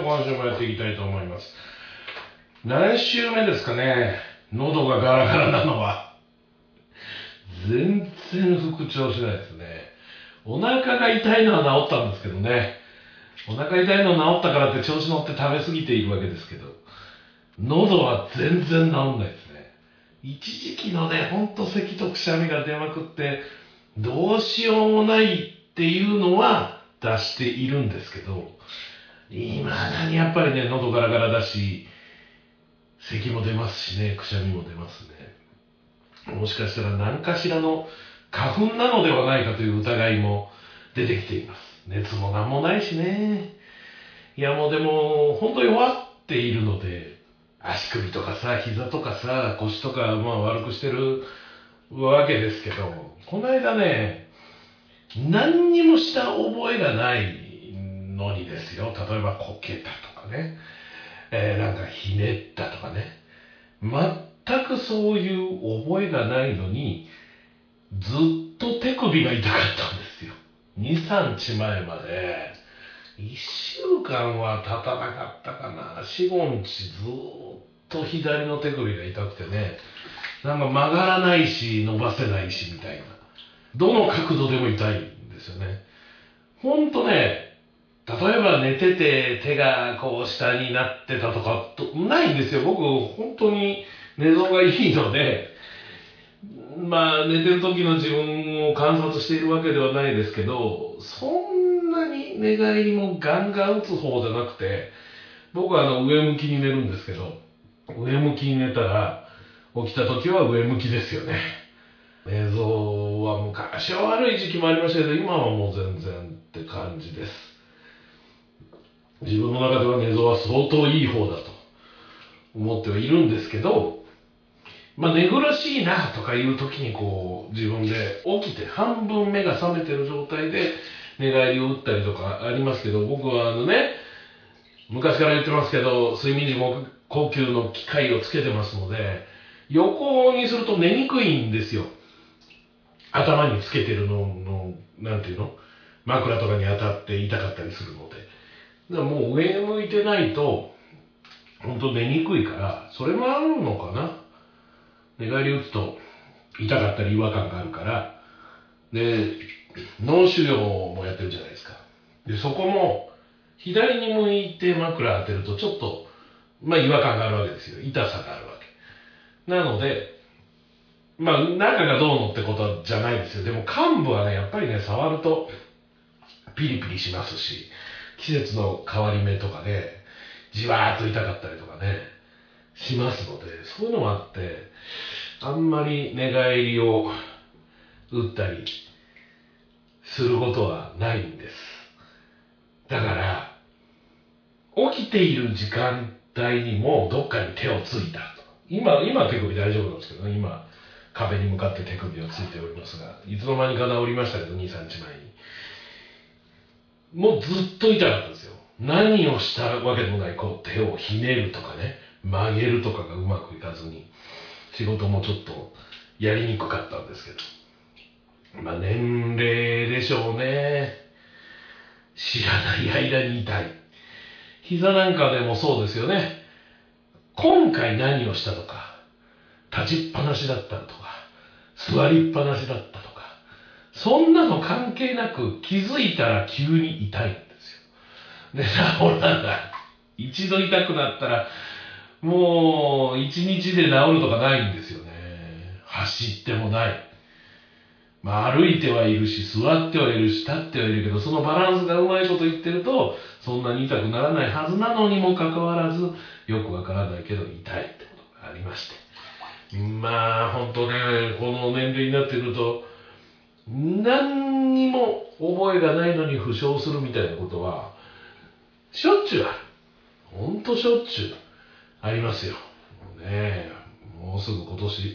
今週もやっていきたいと思います。何週目ですかね。喉がガラガラなのは。全然復調しないですね。お腹が痛いのは治ったんですけどね。お腹痛いの治ったからって調子乗って食べ過ぎているわけですけど、喉は全然治んないですね。一時期のね、ほんと咳とくしゃみが出まくって、どうしようもないっていうのは出しているんですけど、今だにやっぱりね、喉ガラガラだし、咳も出ますしね、くしゃみも出ますね。もしかしたら何かしらの花粉なのではないかという疑いも出てきています。熱もなんもないしね。いやもうでも、ほんと弱っているので、足首とかさ、膝とかさ、腰とか、悪くしてるわけですけど、この間ね、何にもした覚えがないのにですよ。例えばこけたとかね、なんかひねったとかね。全くそういう覚えがないのに、ずっと手首が痛かったんですよ。2、3日前まで。1週間は経たなかったかな。4、5日ずっと左の手首が痛くてね。なんか曲がらないし、伸ばせないしみたいな。どの角度でも痛いんですよね。ほんとね、例えば寝てて手がこう下になってたとかないんですよ。僕本当に寝相がいいので、寝てる時の自分を観察しているわけではないですけど、そんなに寝返りもガンガン打つ方じゃなくて、僕は上向きに寝るんですけど、上向きに寝たら起きた時は上向きですよね。寝相は昔は悪い時期もありましたけど、今はもう全然って感じです。自分の中では寝相は相当いい方だと思ってはいるんですけど、寝苦しいなとかいう時にこう自分で起きて半分目が覚めてる状態で寝返りを打ったりとかありますけど、僕は昔から言ってますけど、睡眠時無呼吸の機械をつけてますので、横にすると寝にくいんですよ。頭につけてるのなんていうの、枕とかに当たって痛かったりするので、だからもう上向いてないと本当寝にくいから、それもあるのかな。寝返り打つと痛かったり違和感があるから。で、脳腫瘍もやってるじゃないですか。で、そこも左に向いて枕当てるとちょっと違和感があるわけですよ。痛さがあるわけなので、中がどうのってことじゃないですよ。でも患部はね、やっぱりね、触るとピリピリしますし、季節の変わり目とかね、じわーっと痛かったりとかね、しますので、そういうのもあって、あんまり寝返りを打ったりすることはないんです。だから、起きている時間帯にもどっかに手をついたと。今手首大丈夫なんですけどね、今、壁に向かって手首をついておりますが、いつの間にか治りましたけど、2、3日前に。もうずっと痛かったんですよ。何をしたわけでもない、こう手をひねるとかね、曲げるとかがうまくいかずに、仕事もちょっとやりにくかったんですけど。年齢でしょうね。知らない間に痛い。膝なんかでもそうですよね。今回何をしたとか、立ちっぱなしだったとか、座りっぱなしだったとか、そんなの関係なく気づいたら急に痛いんですよ。で、治らない。一度痛くなったら、もう一日で治るとかないんですよね。走ってもない。歩いてはいるし、座ってはいるし、立ってはいるけど、そのバランスがうまいこと言ってると、そんなに痛くならないはずなのにもかかわらず、よくわからないけど痛いってことがありまして。本当ね、この年齢になってくると、何にも覚えがないのに負傷するみたいなことは、しょっちゅうある。ほんとしょっちゅうありますよ。もうすぐ今年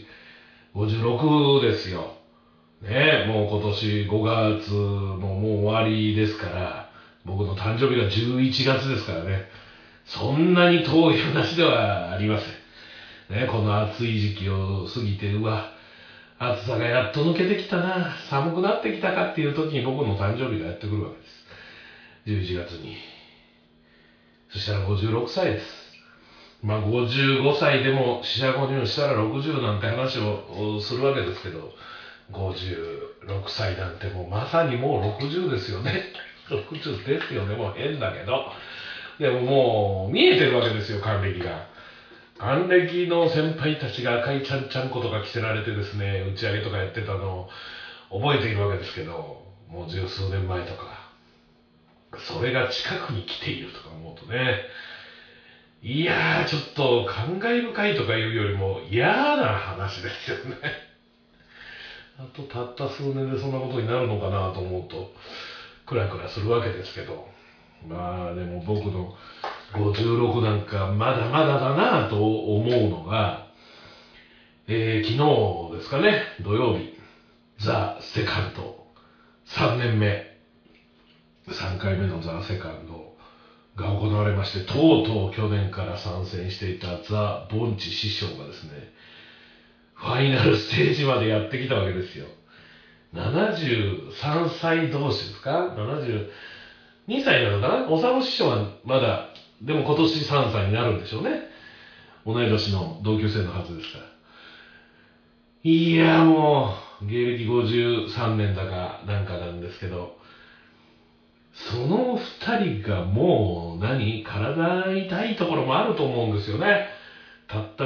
56ですよ。もう今年5月もう終わりですから、僕の誕生日が11月ですからね。そんなに遠い話ではありません。この暑い時期を過ぎて、暑さがやっと抜けてきたな、寒くなってきたかっていう時に僕の誕生日がやってくるわけです。11月に。そそしたら56歳です。まあ55歳でも四捨五入したら60なんて話をするわけですけど、56歳なんてもうまさにもう60ですよね。60ですよね、もう変だけど。でももう見えてるわけですよ、還暦が。還暦の先輩たちが赤いちゃんちゃんことか着せられてですね、打ち上げとかやってたのを覚えているわけですけど、もう十数年前とか。それが近くに来ているとか思うとね、いやーちょっと感慨深いとかいうよりも嫌な話ですよね。あとたった数年でそんなことになるのかなと思うとクラクラするわけですけど、まあでも僕の56なんかまだまだだなと思うのが、昨日ですかね、土曜日、ザ・セカンド3年目、3回目のザ・セカンドが行われまして、とうとう去年から参戦していたザ・ボンチ師匠がですね、ファイナルステージまでやってきたわけですよ。73歳同士ですか、72歳なのかな。おさむ師匠はまだ、でも今年3歳になるんでしょうね。同い年の同級生のはずですから。いやもう芸歴53年だかなんかなんですけど、その2人がもう体痛いところもあると思うんですよね。たった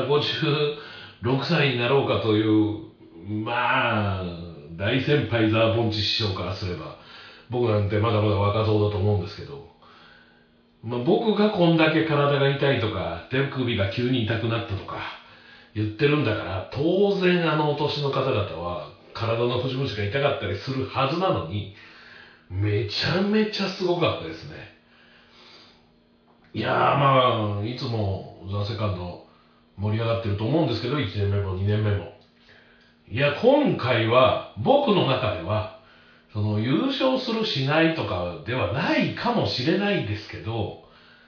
56歳になろうかという、まあ大先輩ザ・ボンチ師匠からすれば、僕なんてまだまだ若造だと思うんですけど、まあ、僕がこんだけ体が痛いとか手首が急に痛くなったとか言ってるんだから、当然お年の方々は体の節々が痛かったりするはずなのに、めちゃめちゃすごかったですね。いやーまあいつもザ・セカンド盛り上がってると思うんですけど、1年目も2年目も。いや今回は僕の中ではその優勝するしないとかではないかもしれないですけど、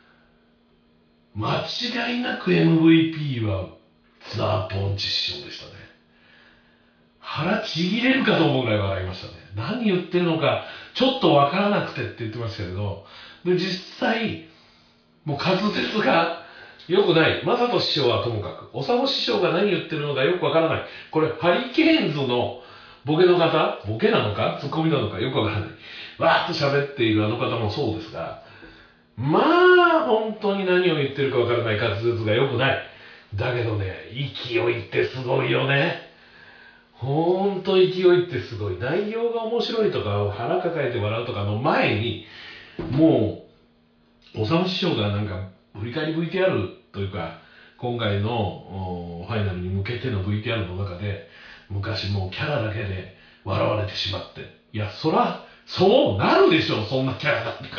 間違いなく MVP はザ・ボンチ師匠でしたね。腹ちぎれるかと思うぐらい笑いましたね。何言ってるのかちょっとわからなくてって言ってましたけど、で実際もう滑舌が良くない。正人師匠はともかく、おさむ師匠が何言ってるのかよくわからない。これハリケーンズのボケの方、ボケなのかツッコミなのかよくわからない。わーっと喋っているあの方もそうですが、まあ本当に何を言ってるかわからない、滑舌が良くない。だけどね、勢いってすごいよね。ほんと勢いってすごい。内容が面白いとか腹抱えて笑うとかの前に、もうおさむ師匠がなんか振り返り VTR というか、今回のファイナルに向けての VTR の中で、昔もうキャラだけで笑われてしまって、いやそらそうなるでしょう、そんなキャラだったから。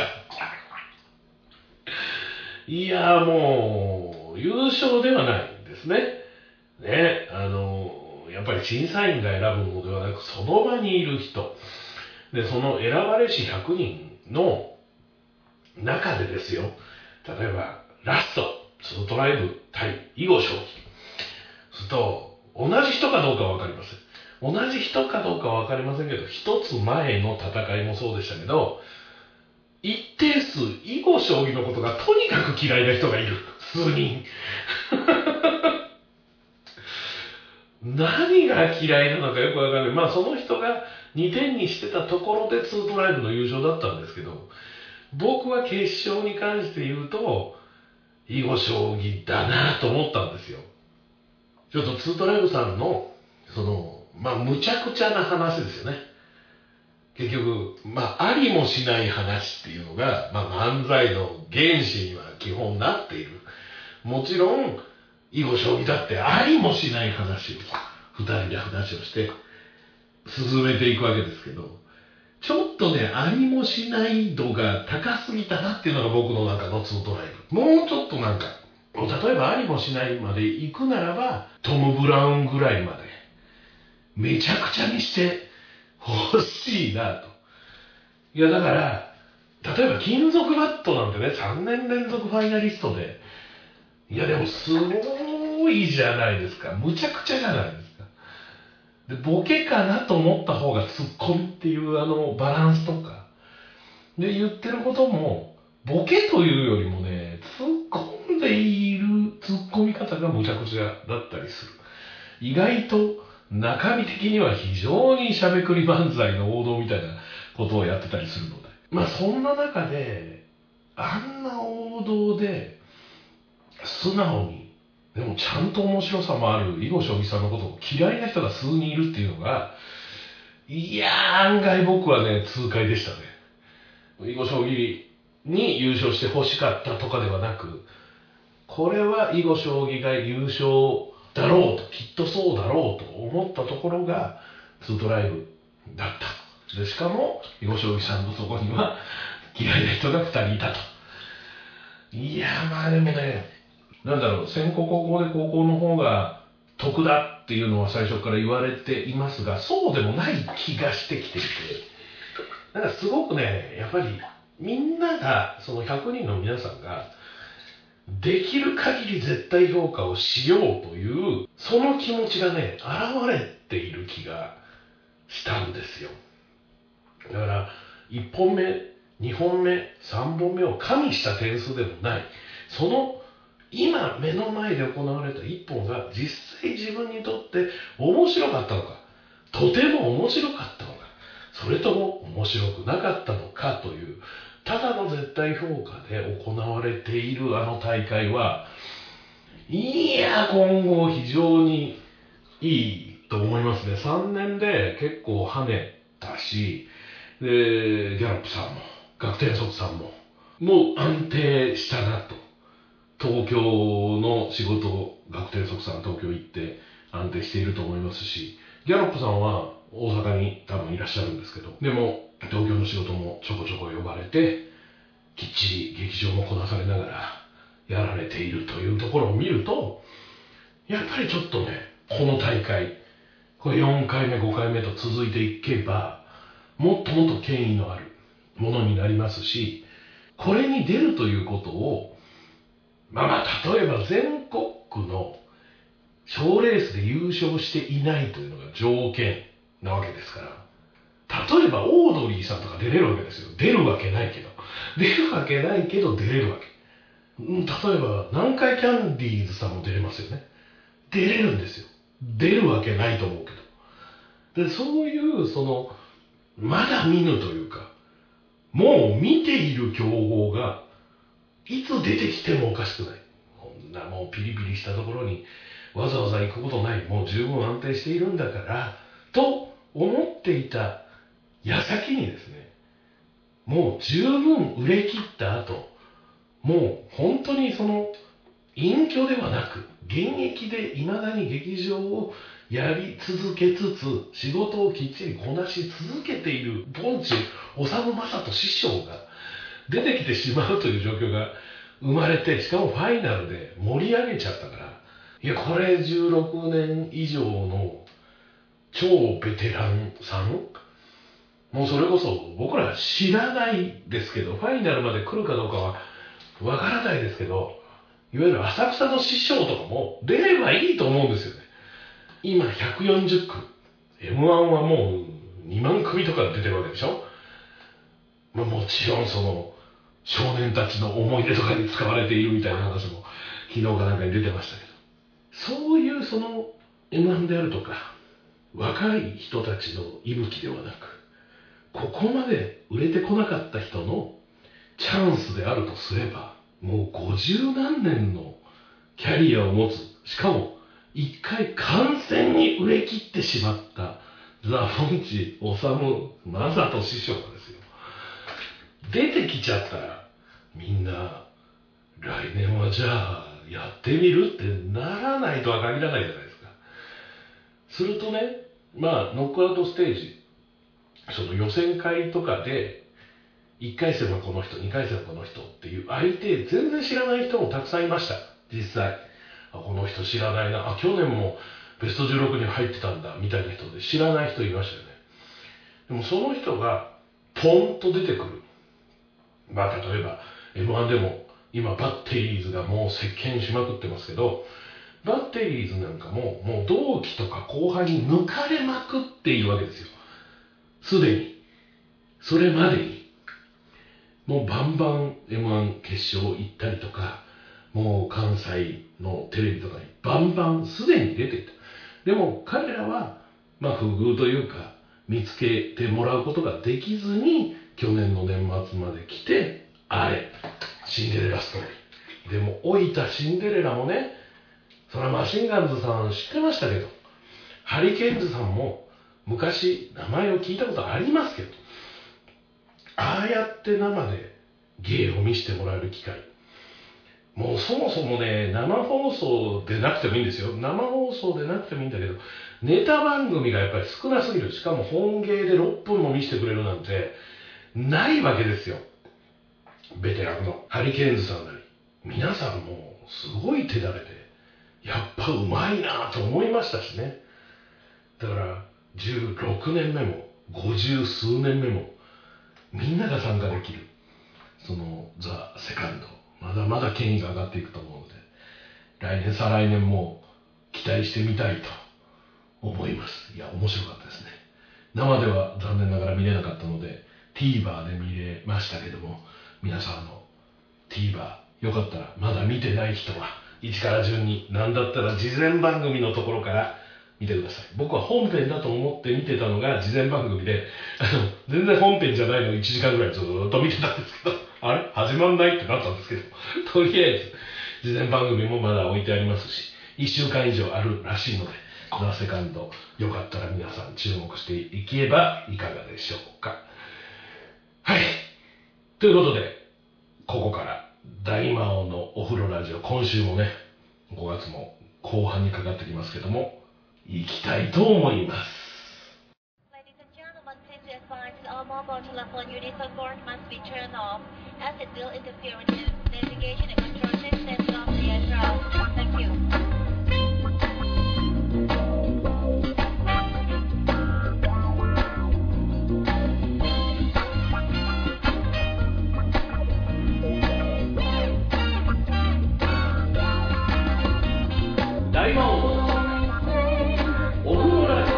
いやもう優勝ではないんですね。ね、やっぱり審査員が選ぶのではなく、その場にいる人で、その選ばれし100人の中でですよ、例えばラストツートライブ対囲碁将棋すると、同じ人かどうかは分かりません。同じ人かどうかは分かりませんけど、一つ前の戦いもそうでしたけど、一定数囲碁将棋のことがとにかく嫌いな人がいる。数人。何が嫌いなのかよく分からない。まあその人が2点にしてたところで2トライブの優勝だったんですけど、僕は決勝に関して言うと囲碁将棋だなと思ったんですよ。ちょっと2トライブさんのむちゃくちゃな話ですよね。結局ありもしない話っていうのが、漫才の原始には基本なっている。もちろん囲碁将棋だってありもしない話を2人で話をして進めていくわけですけど、ちょっとね、ありもしない度が高すぎたなっていうのが僕の中のツートライブ。もうちょっと例えばありもしないまで行くならばトム・ブラウンぐらいまでめちゃくちゃにして欲しいなと。いやだから例えば金属バットなんてね、3年連続ファイナリストで、いやでもすごいじゃないですか。むちゃくちゃじゃないですか。でボケかなと思った方がツッコミっていうバランスとかで言ってることもボケというよりもね、 突っ込んでいる突っ込み方がむちゃくちゃだったりする。意外と中身的には非常にしゃべくり漫才の王道みたいなことをやってたりするので、そんな中であんな王道で素直にでもちゃんと面白さもある囲碁将棋さんのことを嫌いな人が数人いるっていうのが、いやー案外僕はね痛快でしたね。囲碁将棋に優勝して欲しかったとかではなく、これは囲碁将棋が優勝だろうと、きっとそうだろうと思ったところが2トライブだった。でしかも囲碁将棋さんのところには嫌いな人が2人いたと。いやでもね、先攻後攻で高校の方が得だっていうのは最初から言われていますが、そうでもない気がしてきていて、すごくね、やっぱりみんなが、その100人の皆さんができる限り絶対評価をしようというその気持ちがね現れている気がしたんですよ。だから1本目2本目3本目を加味した点数でもない、その今目の前で行われた1本が実際自分にとって面白かったのか、とても面白かったのか、それとも面白くなかったのかというただの絶対評価で行われているあの大会は、いや今後非常にいいと思いますね。3年で結構跳ねたし、でギャロップさんも学天即さんももう安定したなと。東京の仕事、学天即さん東京行って安定していると思いますし、ギャロップさんは大阪に多分いらっしゃるんですけど、でも東京の仕事もちょこちょこ呼ばれてきっちり劇場もこなされながらやられているというところを見ると、やっぱりちょっとね、この大会これ4回目5回目と続いていけばもっともっと権威のあるものになりますし、これに出るということを例えば全国の賞レースで優勝していないというのが条件なわけですから、例えばオードリーさんとか出れるわけですよ。出るわけないけど出れるわけ。例えば南海キャンディーズさんも出れますよね。出れるんですよ。出るわけないと思うけど。でそういうまだ見ぬというか、もう見ている強豪がいつ出てきてもおかしくない。こんなもうピリピリしたところにわざわざ行くことない、もう十分安定しているんだからと思っていた矢先にですね、もう十分売れ切った後、もう本当に隠居ではなく現役でいまだに劇場をやり続けつつ仕事をきっちりこなし続けているポンチ治正人師匠が出てきてしまうという状況が生まれて、しかもファイナルで盛り上げちゃったから、いやこれ16年以上の超ベテランさん、もうそれこそ僕ら知らないですけど、ファイナルまで来るかどうかはわからないですけど、いわゆる浅草の師匠とかも出ればいいと思うんですよね。今140区 M1 はもう2万組とか出てるわけでしょ。もちろん少年たちの思い出とかに使われているみたいな話も昨日かなんかに出てましたけど、そういうM1 であるとか若い人たちの息吹ではなく、ここまで売れてこなかった人のチャンスであるとすれば、もう50何年のキャリアを持つ、しかも一回完全に売れ切ってしまったザ・フォンチ・オサム・マサト師匠がですよ、出てきちゃったらみんな来年はじゃあやってみるってならないとは限らないじゃないですか。するとね、ノックアウトステージ、予選会とかで1回戦はこの人2回戦はこの人っていう相手全然知らない人もたくさんいました。実際この人知らないな、去年もベスト16に入ってたんだみたいな人で知らない人いましたよね。でもその人がポンと出てくる。例えば M1 でも今バッテリーズがもう席巻しまくってますけど、バッテリーズなんかももう同期とか後輩に抜かれまくっているわけですよ。すでにそれまでにもうバンバン M1 決勝行ったりとか、もう関西のテレビとかにバンバンすでに出ていた。でも彼らは不遇というか見つけてもらうことができずに去年の年末まで来て、あれシンデレラストーリーでも老いたシンデレラもね、それはマシンガンズさん知ってましたけど、ハリケーンズさんも昔名前を聞いたことありますけど、ああやって生で芸を見せてもらえる機会、もうそもそもね、生放送でなくてもいいんですよ。生放送でなくてもいいんだけど、ネタ番組がやっぱり少なすぎる。しかも本芸で6分も見せてくれるなんてないわけですよ。ベテランのハリケーンズさんなり皆さんもすごい手だれで、やっぱうまいなと思いましたしね。だから16年目も50数年目もみんなが参加できる、そのザ・セカンド、まだまだ権威が上がっていくと思うので、来年再来年も期待してみたいと思います。いや、面白かったですね。生では残念ながら見れなかったので TVer で見れましたけども、皆さんの TVer よかったらまだ見てない人は1から順に、なんだったら事前番組のところから見てください。僕は本編だと思って見てたのが事前番組で、全然本編じゃないのを1時間ぐらいずっと見てたんですけど、あれ始まんないってなったんですけど、とりあえず事前番組もまだ置いてありますし、1週間以上あるらしいので、ザ・セカンドよかったら皆さん注目していけばいかがでしょうか。はい、ということでここから大魔王のお風呂ラジオ、今週もね5月も後半にかかってきますけども、行きたいと思います。 Ladies and gentlemen, please be advised all mobile telephone units on board must be turned off as it will interfere with the navigation and control systems of the aircraft. Thank you. 大魔王のお風呂ラジ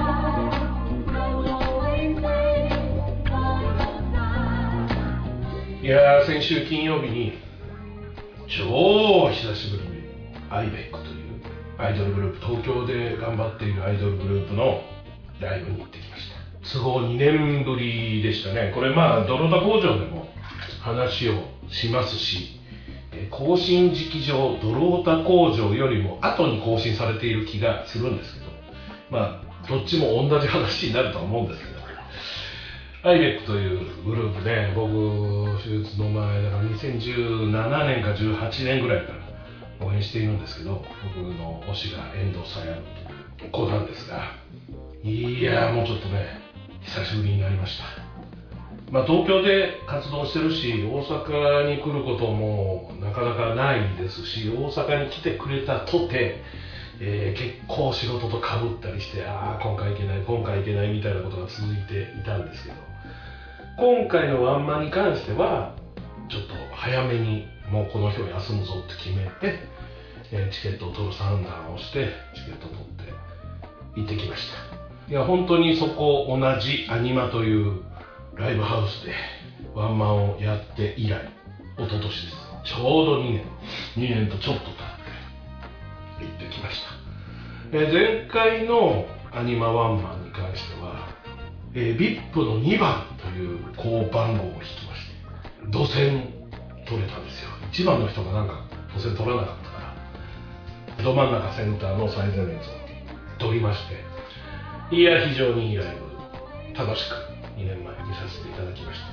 オ。いやー、先週金曜日に超久しぶりにアイベックというアイドルグループ、東京で頑張っているアイドルグループのライブに行ってきました。都合2年ぶりでしたね。これドロダ工場でも話をしますし、更新時期上ドロータ工場よりも後に更新されている気がするんですけど、どっちも同じ話になるとは思うんですけど、アイベックというグループで、僕手術の前だから2017年か18年ぐらいから応援しているんですけど、僕の推しが遠藤さやという子なんですが、いやもうちょっとね久しぶりになりました。東京で活動してるし、大阪に来ることもなかなかないですし、大阪に来てくれたとて、結構仕事とかぶったりして、今回行けないみたいなことが続いていたんですけど、今回のワンマンに関してはちょっと早めにもうこの日を休むぞって決めて、チケットを取る算段をしてチケットを取って行ってきました。いや本当にそこ同じアニマというライブハウスでワンマンをやって以来、一昨年です。ちょうど2年とちょっと経って行ってきました。前回のアニマワンマンに関しては、VIP の2番という高番号を引きまして、土線取れたんですよ。1番の人が土線取らなかったから、ど真ん中センターの最前列を取りまして、いや非常にいいライブ、楽しく2年前見させていただきました。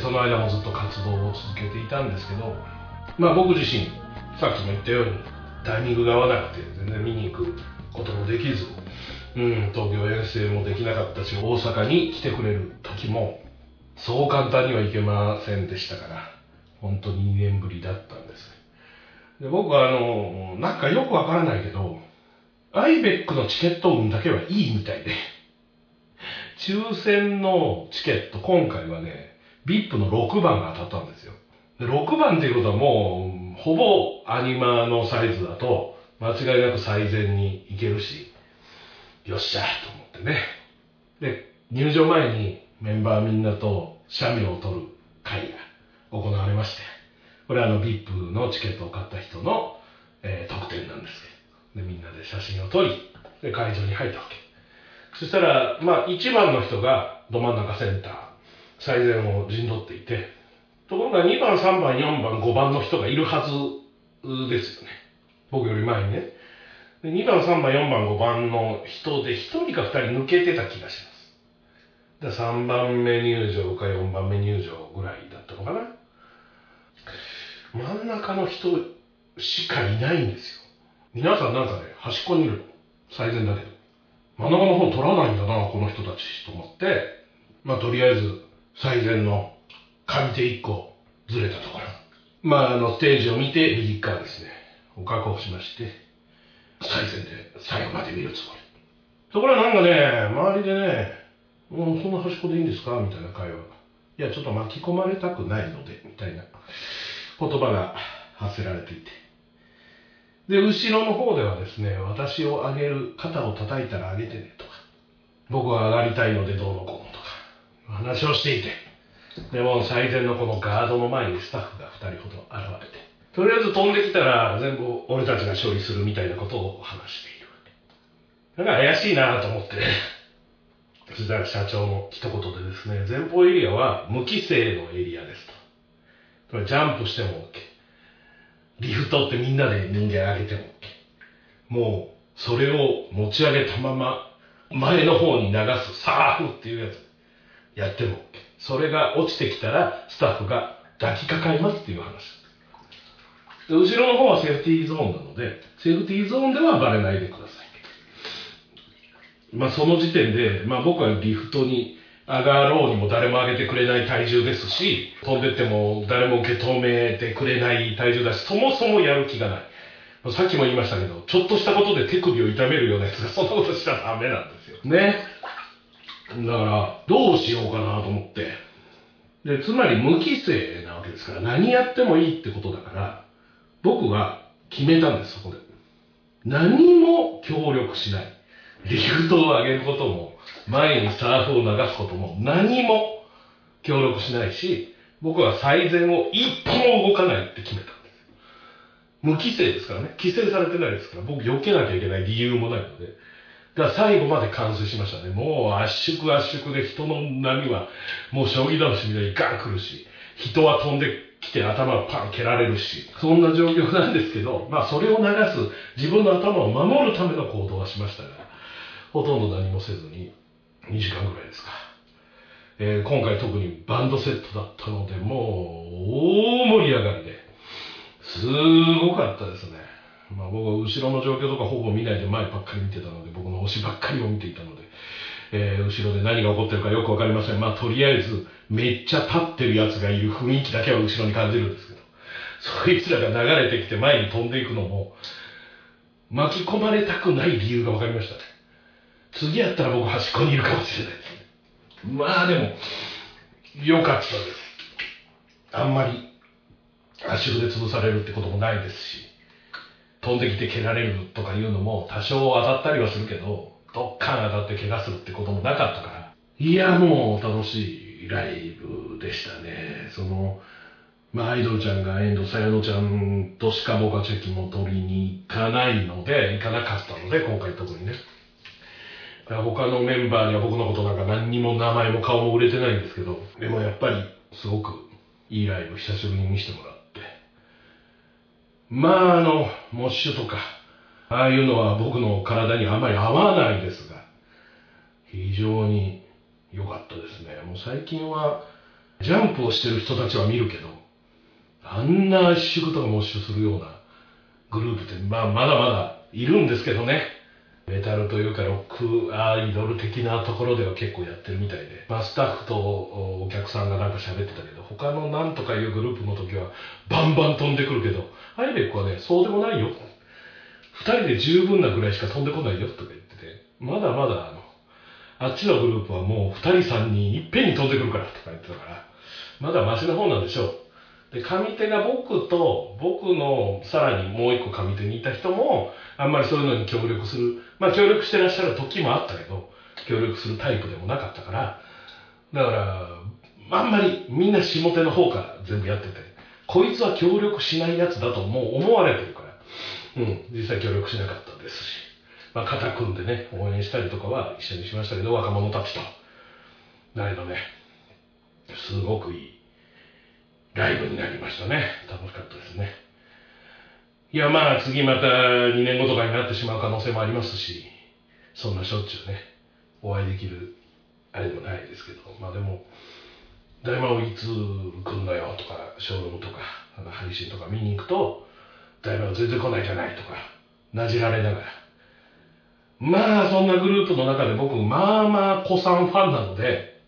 その間もずっと活動を続けていたんですけど、僕自身さっきも言ったようにタイミングが合わなくて全然見に行くこともできず、東京遠征もできなかったし、大阪に来てくれる時もそう簡単には行けませんでしたから、本当に2年ぶりだったんです。で僕はなんかよくわからないけど、アイベックのチケット運だけはいいみたいで、抽選のチケット、今回はね VIP の6番が当たったんですよ。で6番っていうことはもうほぼアニマのサイズだと間違いなく最前に行けるし、よっしゃと思ってね。で入場前にメンバーみんなと写メを撮る会が行われまして、これはVIP のチケットを買った人の、特典なんですけど、でみんなで写真を撮り、で会場に入ったわけ。そしたら、1番の人がど真ん中センター、最前を陣取っていて、ところが2番、3番、4番、5番の人がいるはずですよね。僕より前にね。で2番、3番、4番、5番の人で1人か2人抜けてた気がします。で3番目入場か4番目入場ぐらいだったのかな。真ん中の人しかいないんですよ。皆さんなんかね、端っこにいるの。最前だけど。真ん中の方取らないんだな、この人たちと思って、とりあえず最前の上手1個ずれたところ。ステージを見て右側ですね、を確保しまして、最前で最後まで見るつもり。ところがなんかね、周りでね、そんな端っこでいいんですかみたいな会話が。いや、ちょっと巻き込まれたくないので、みたいな言葉が発せられていて。で、後ろの方ではですね、私を上げる、肩を叩いたら上げてねとか、僕は上がりたいのでどうのこうのとか、話をしていて、でも最前のこのガードの前にスタッフが2人ほど現れて、とりあえず飛んできたら全部俺たちが処理するみたいなことを話しているわけ。なんか怪しいなと思って、そしたら社長の一言でですね、前方エリアは無規制のエリアですと。ジャンプしても OK。リフトってみんなで人間上げても OK。もうそれを持ち上げたまま前の方に流すサーフっていうやつやっても OK。それが落ちてきたらスタッフが抱きかかえますっていう話。で後ろの方はセーフティーゾーンなので、セーフティーゾーンではバレないでください。その時点で、僕はリフトに上がろうにも誰も上げてくれない体重ですし、飛んでっても誰も受け止めてくれない体重だし、そもそもやる気がない。さっきも言いましたけど、ちょっとしたことで手首を痛めるようなやつがそんなことしたらダメなんですよ。ね。だから、どうしようかなと思って。で、つまり無規制なわけですから、何やってもいいってことだから、僕は決めたんです、そこで。何も協力しない。リフトを上げることも、前にサーフを流すことも、何も協力しないし、僕は最前を一歩も動かないって決めたんです。無規制ですからね。規制されてないですから、僕避けなきゃいけない理由もないので。だから最後まで完遂しましたね。もう圧縮で人の波はもう将棋倒しみたいにガン来るし、人は飛んできて頭をパン蹴られるし、そんな状況なんですけど、それを流す自分の頭を守るための行動はしましたが、ほとんど何もせずに2時間ぐらいですか。今回特にバンドセットだったので、もう大盛り上がりで、すごかったですね。僕は後ろの状況とかほぼ見ないで前ばっかり見てたので、僕の推しばっかりを見ていたので、後ろで何が起こってるかよくわかりません。とりあえずめっちゃ立ってるやつがいる雰囲気だけは後ろに感じるんですけど、そいつらが流れてきて前に飛んでいくのも巻き込まれたくない理由がわかりましたね。次やったら僕端っこにいるかもしれないですね。でも良かったです。あんまり圧縮で潰されるってこともないですし、飛んできて蹴られるとかいうのも多少当たったりはするけど、どっかん当たって怪我するってこともなかったから、いやもう楽しいライブでしたね。アイドルちゃんが遠藤さやのちゃんとしか僕はチェキも取りに行かないので、行かなかったので、今回特にね。他のメンバーには僕のことなんか何にも名前も顔も売れてないんですけど、でもやっぱりすごくいいライブ久しぶりに見せてもらって、モッシュとかああいうのは僕の体にあまり合わないですが、非常に良かったですね。もう最近はジャンプをしてる人たちは見るけど、あんな圧縮とかモッシュするようなグループってまだまだいるんですけどね。メタルというかロックアイドル的なところでは結構やってるみたいで、スタッフとお客さんがなんか喋ってたけど、他のなんとかいうグループの時はバンバン飛んでくるけど、アイベックはね、そうでもないよ。2人で十分なぐらいしか飛んでこないよとか言ってて、まだまだあっちのグループはもう2人3人いっぺんに飛んでくるからとか言ってたから、まだマシな方なんでしょう。で、上手が僕と、僕のさらにもう一個上手にいた人も、あんまりそういうのに協力する、協力してらっしゃる時もあったけど、協力するタイプでもなかったから、だから、 あんまりみんな下手の方から全部やってて、こいつは協力しないやつだともう思われてるから、実際協力しなかったですし、肩組んでね、応援したりとかは一緒にしましたけど、若者たちと。だけどね、すごくいいライブになりましたね。楽しかったですね。いや、次また2年後とかになってしまう可能性もありますし、そんなしょっちゅうね、お会いできるあれでもないですけど、でも、大魔王いつ来んのよとか、ショールームとか、配信とか見に行くと、大魔王全然来ないじゃないとか、なじられながら。そんなグループの中で僕、子さんファンなので、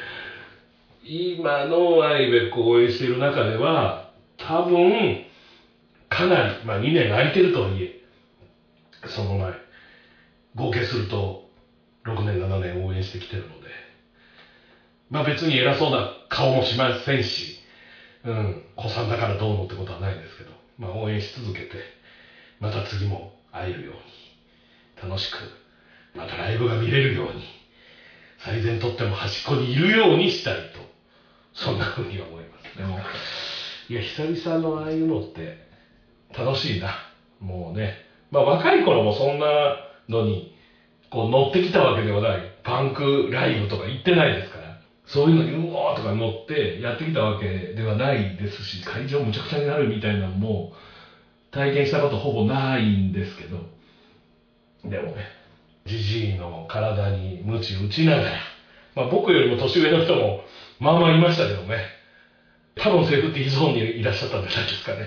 今のアイベックを応援している中では、多分、かなり、2年空いてるとはいえ、その前、合計すると6年、7年応援してきてるので、別に偉そうな顔もしませんし、子さんだからどうのってことはないですけど、応援し続けて、また次も会えるように、楽しく、またライブが見れるように、最善とっても端っこにいるようにしたいと、そんな風に思います。でも、いや、久々のああいうのって楽しいな。もうね、若い頃もそんなのに、乗ってきたわけではない。パンクライブとか行ってないですから。そういうのにうおーとか乗ってやってきたわけではないですし、会場むちゃくちゃになるみたいなのも体験したことほぼないんですけど、でもね、ジジイの体に鞭打ちながら、僕よりも年上の人もいましたけどね、多分セーフティーゾーンにいらっしゃったんじゃないですかね。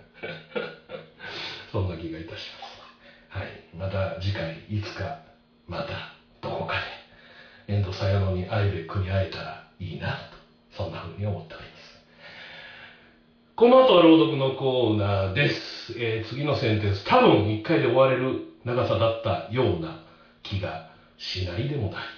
そんな気がいたします。はい、また次回いつかまたどこかで遠藤綾乃にアイベックに会えたらいいなと、そんな風に思っております。この後は朗読のコーナーです。次のセンテンス、多分1回で終われる長さだったような気がしないでもない。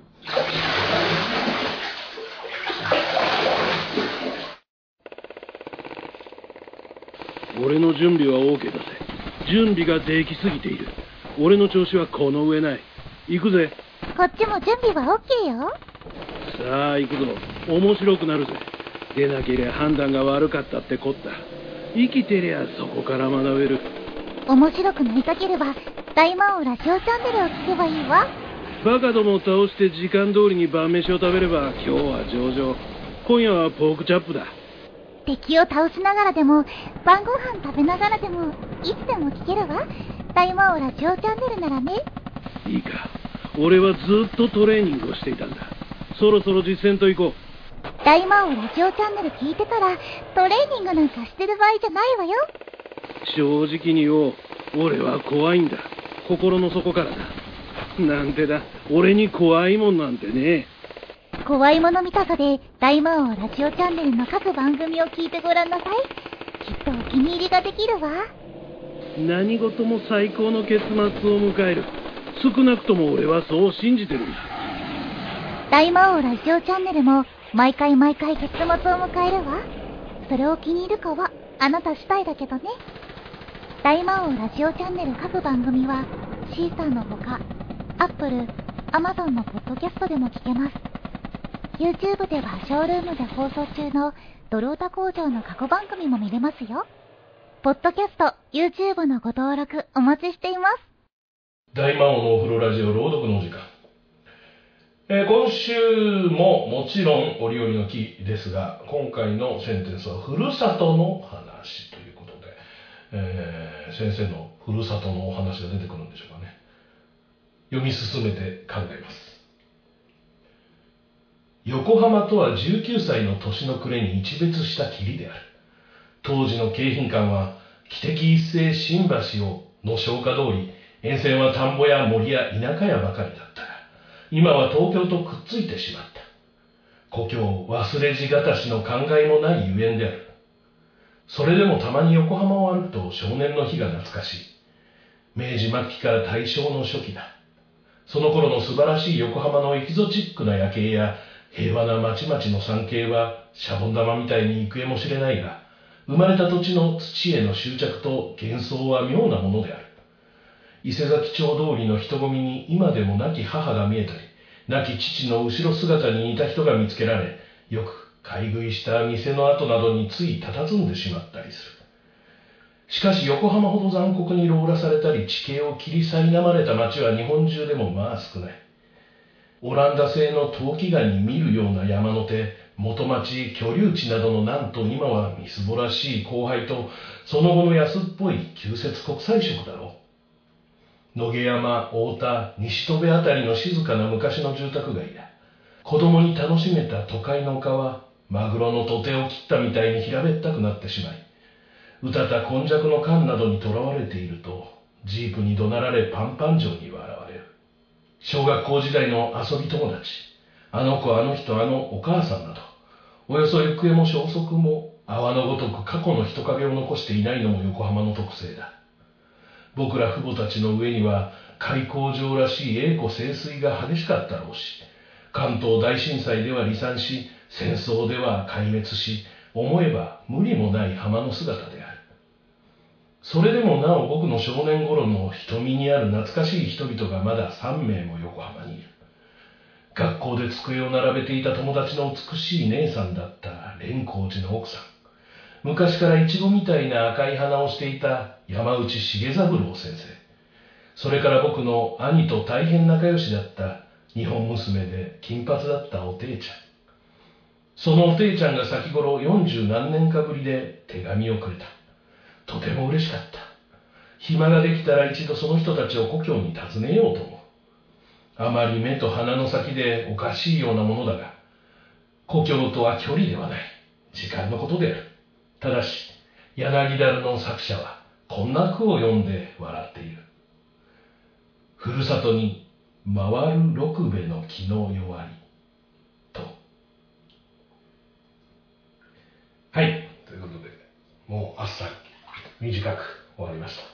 俺の準備は OK だぜ。準備ができすぎている。俺の調子はこの上ない。行くぜ。 こっちも準備は OK よ。 さあ行くぞ。面白くなるぜ。出なけりゃ判断が悪かったってこった。生きてりゃそこから学べる。 面白くなりたければ大魔王ラジオチャンネルを聞けばいいわ。 バカどもを倒して時間通りに晩飯を食べれば今日は上々。今夜はポークチャップだ。 敵を倒しながらでも晩ご飯食べながらでもいつでも聞けるわ。大魔王ラジオチャンネルならね。 いいか、俺はずっとトレーニングをしていたんだ。そろそろ実践と行こう。 大魔王ラジオチャンネル聞いてたらトレーニングなんかしてる場合じゃないわよ。 正直に言おう。俺は怖いんだ。心の底からだ。なんてだ、俺に怖いもんなんてね。 怖いもの見たさで大魔王ラジオチャンネルの各番組を聞いてごらんなさい。きっとお気に入りができるわ。 何事も最高の結末を迎える。少なくとも俺はそう信じてるんだ。 大魔王ラジオチャンネルも毎回結末を迎えるわ。それを気に入るかはあなた次第だけどね。大魔王ラジオチャンネル各番組はシーサーのほか Apple、Amazon のポッドキャストでも聞けます。YouTube ではショールームで放送中のドルオタ工場の過去番組も見れますよ。ポッドキャスト、YouTube のご登録お待ちしています。 大魔王のお風呂ラジオ朗読のお時間。今週ももちろん折々の木ですが、今回のセンテンスはふるさとの話ということで、先生のふるさとのお話が出てくるんでしょうかね。読み進めて考えます。横浜とは19歳の年の暮れに一別したきりである。当時の京浜間は汽笛一斉新橋をの消化通り、沿線は田んぼや森や田舎やばかりだったが、今は東京とくっついてしまった。故郷忘れじがたしの考えもないゆえんである。それでもたまに横浜を歩くと少年の日が懐かしい。明治末期から大正の初期だ。その頃の素晴らしい横浜のエキゾチックな夜景や平和な町々の山系はシャボン玉みたいに幾重も知れないが、生まれた土地の土への執着と幻想は妙なものである。伊勢崎町通りの人混みに今でも亡き母が見えたり、亡き父の後ろ姿に似た人が見つけられ、よく買い食いした店の跡などについ佇んでしまったりする。しかし横浜ほど残酷にローラされたり地形を切り苛まれた町は日本中でもまあ少ない。オランダ製の陶器画に見るような山の手、元町、居留地などのなんと今はみすぼらしい荒廃と、その後の安っぽい旧設国際色だろう。野毛山、太田、西戸部あたりの静かな昔の住宅街だ。子供に楽しめた都会の丘は、マグロの土手を切ったみたいに平べったくなってしまい、うたた今昔の缶などにとらわれていると、ジープに怒鳴られパンパン城に笑われる。小学校時代の遊び友達、あの子あの人あのお母さんなど、およそ行方も消息も泡のごとく過去の人影を残していないのも横浜の特性だ。僕ら父母たちの上には開港場らしい栄枯盛衰が激しかったろうし、関東大震災では離散し、戦争では壊滅し、思えば無理もない浜の姿である。それでもなお僕の少年頃の瞳にある懐かしい人々がまだ3名も横浜にいる。学校で机を並べていた友達の美しい姉さんだった蓮光寺の奥さん。昔からイチゴみたいな赤い鼻をしていた山内重三郎先生。それから僕の兄と大変仲良しだった日本娘で金髪だったおていちゃん。そのおていちゃんが先頃40何年かぶりで手紙をくれた。とても嬉しかった。暇ができたら一度その人たちを故郷に訪ねようと思う。あまり目と鼻の先でおかしいようなものだが、故郷とは距離ではない。時間のことである。ただし、柳樽の作者はこんな句を読んで笑っている。ふるさとに回る六兵衛の気の弱りと。はい、ということで、もうあっさり短く終わりました。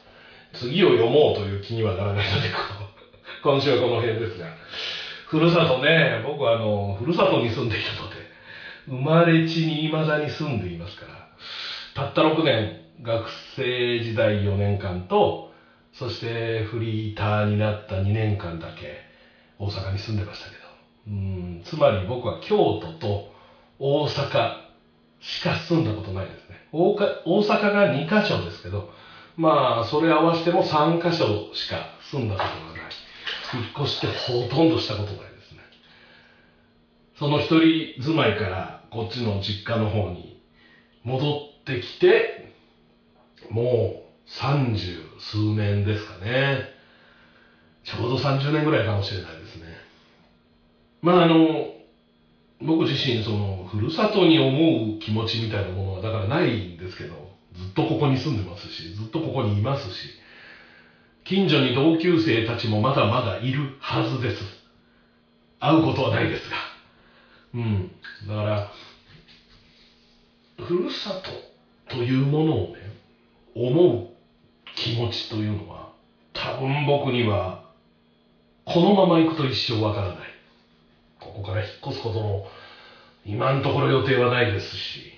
次を読もうという気にはならないので、今週はこの辺ですが、ふるさとね、僕はふるさとに住んでいるので、生まれ地に未だに住んでいますから、たった6年、学生時代4年間と、そしてフリーターになった2年間だけ大阪に住んでましたけど、つまり僕は京都と大阪しか住んだことないですね。大阪が2カ所ですけど、まあそれ合わせても3カ所しか住んだことがない。引っ越してほとんどしたことないですね。その一人住まいからこっちの実家の方に戻ってきて、もう30数年ですかね。ちょうど30年ぐらいかもしれないですね。まあ僕自身そのふるさとに思う気持ちみたいなものはだからないんですけど、ずっとここに住んでますし、ずっとここにいますし、近所に同級生たちもまだまだいるはずです。会うことはないですが。だから、ふるさとというものをね、思う気持ちというのは、多分僕には、このまま行くと一生わからない。ここから引っ越すことも、今のところ予定はないですし、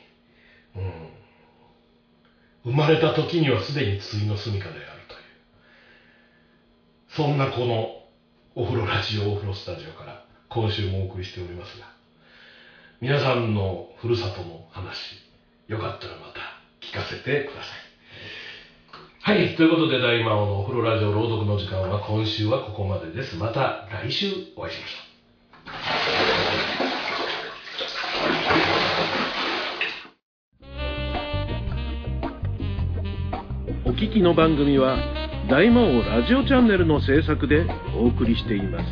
生まれた時にはすでについの住みかであるという。そんなこのお風呂ラジオお風呂スタジオから今週もお送りしておりますが、皆さんのふるさとの話、よかったらまた聞かせてください。はい、ということで大魔王のお風呂ラジオ朗読の時間は今週はここまでです。また来週お会いしましょう。 お聞きの番組は大魔王ラジオチャンネルの制作でお送りしています。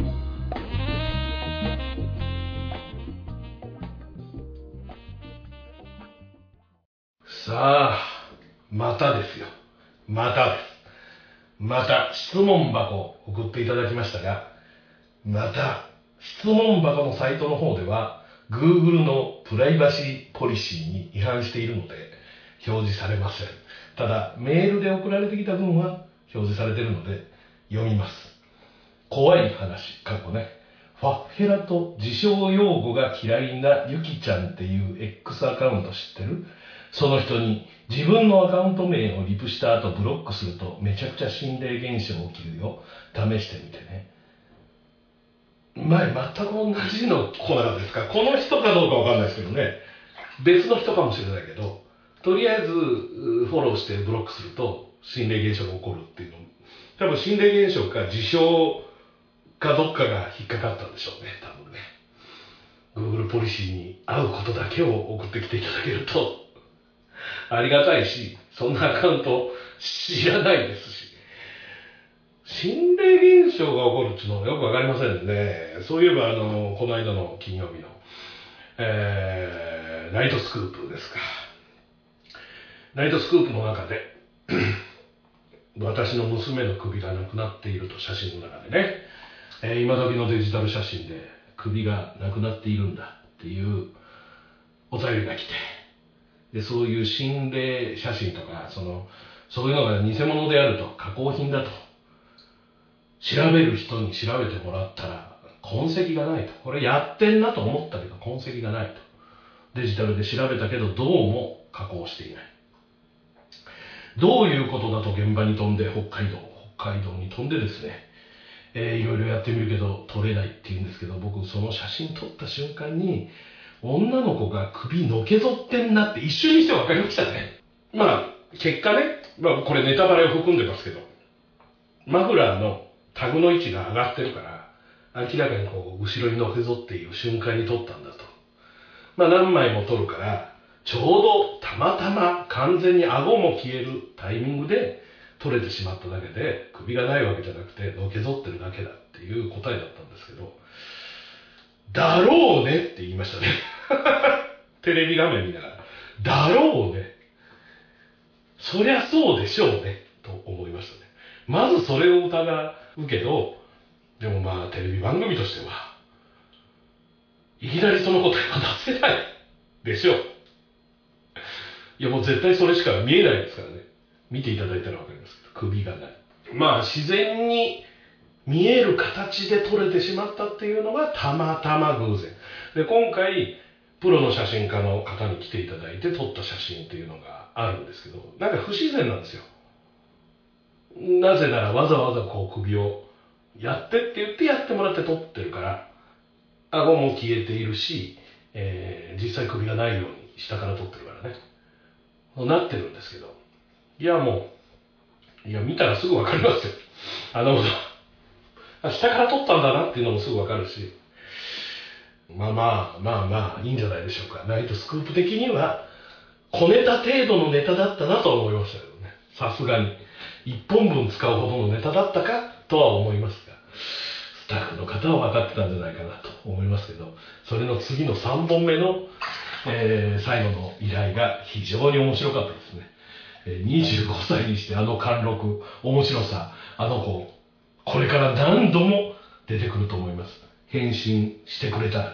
さあ、またですよ。またです。また質問箱送っていただきましたが、また質問箱のサイトの方では Google のプライバシーポリシーに違反しているので表示されません。ただメールで送られてきた分は表示されているので読みます。怖い話、過去ね。ファッフェラと自称用語が嫌いなゆきちゃんっていう X アカウント知ってる？その人に自分のアカウント名をリプした後ブロックするとめちゃくちゃ心霊現象起きるよ。試してみてね。 前全く同じの来なかったですか。この人かどうかわかんないですけどね、別の人かもしれないけど、とりあえずフォローしてブロックすると心霊現象が起こるっていうの、多分心霊現象か自称かどっかが引っかかったんでしょうね、多分ね。Google ポリシーに合うことだけを送ってきていただけるとありがたいし、そんなアカウント知らないですし、心霊現象が起こるっていうのはよくわかりませんね。そういえばこの間の金曜日の、ナイトスクープですか。ナイトスクープの中で私の娘の首がなくなっていると、写真の中でね、今時のデジタル写真で首がなくなっているんだっていうお便りが来て、でそういう心霊写真とかそういうのが偽物であると、加工品だと調べる人に調べてもらったら痕跡がないと、これやってんなと思ったけど痕跡がないと、デジタルで調べたけどどうも加工していない、どういうことだと現場に飛んで北海道に飛んでですね、いろいろやってみるけど撮れないって言うんですけど、僕その写真撮った瞬間に女の子が首のけぞってんなって一瞬にして分かりましたね。結果ね、これネタバレを含んでますけど、マフラーのタグの位置が上がってるから明らかに後ろにのけぞっている瞬間に撮ったんだと。何枚も撮るからちょうどたまたま完全に顎も消えるタイミングで撮れてしまっただけで、首がないわけじゃなくてのけぞってるだけだっていう答えだったんですけど、だろうねって言いましたねテレビ画面見ながら、だろうね、そりゃそうでしょうねと思いましたね。まずそれを疑うけど、でもテレビ番組としてはいきなりその答えは出せないでしょう。いやもう絶対それしか見えないですからね。見ていただいたら分かりますけど、首がない。自然に見える形で撮れてしまったっていうのがたまたま偶然で、今回プロの写真家の方に来ていただいて撮った写真っていうのがあるんですけど、なんか不自然なんですよ。なぜならわざわざ首をやってって言ってやってもらって撮ってるから、顎も消えているし、実際首がないように下から撮ってるからね、そうなってるんですけど、見たらすぐ分かりますよ。下から撮ったんだなっていうのもすぐ分かるし、いいんじゃないでしょうか。ナイトスクープ的には小ネタ程度のネタだったなとは思いましたけどね。さすがに1本分使うほどのネタだったかとは思いますが、スタッフの方は分かってたんじゃないかなと思いますけど、それの次の3本目の、最後の依頼が非常に面白かったですね。25歳にして貫禄、面白さ、子これから何度も出てくると思います。返信してくれたらね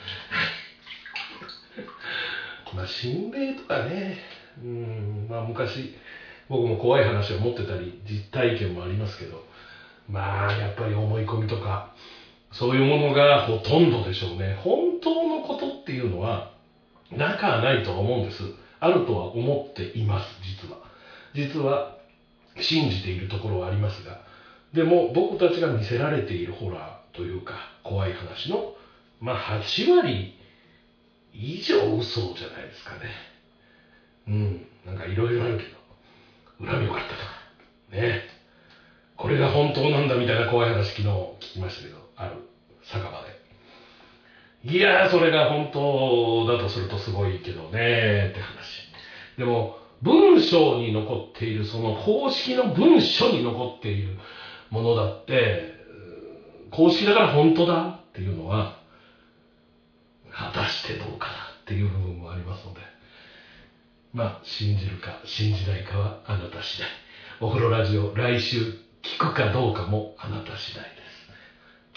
心霊とかね、昔僕も怖い話を持ってたり実体験もありますけど、やっぱり思い込みとかそういうものがほとんどでしょうね。本当のことっていうのはなかないとは思うんです。あるとは思っています。実は信じているところはありますが、でも僕たちが見せられているホラーというか怖い話の8割以上嘘じゃないですかね。なんかいろいろあるけど、恨みよかったとかね、これが本当なんだみたいな怖い話昨日聞きましたけど、ある酒場で、それが本当だとするとすごいけどねって話。でも文章に残っている、その公式の文書に残っているものだって公式だから本当だっていうのは果たしてどうかなっていう部分もありますので、信じるか信じないかはあなた次第。お風呂ラジオ来週聞くかどうかもあなた次第です。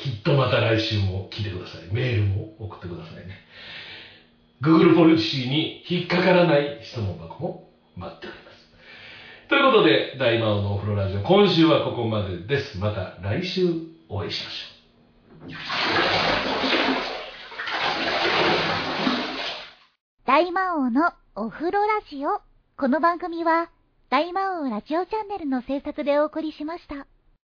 きっとまた来週も聞いてください。メールも送ってくださいね。 Google ポリシーに引っかからない質問箱も待っております。ということで、大魔王のお風呂ラジオ、今週はここまでです。また来週お会いしましょう。 大魔王のお風呂ラジオ。この番組は大魔王ラジオチャンネルの制作でお送りしました。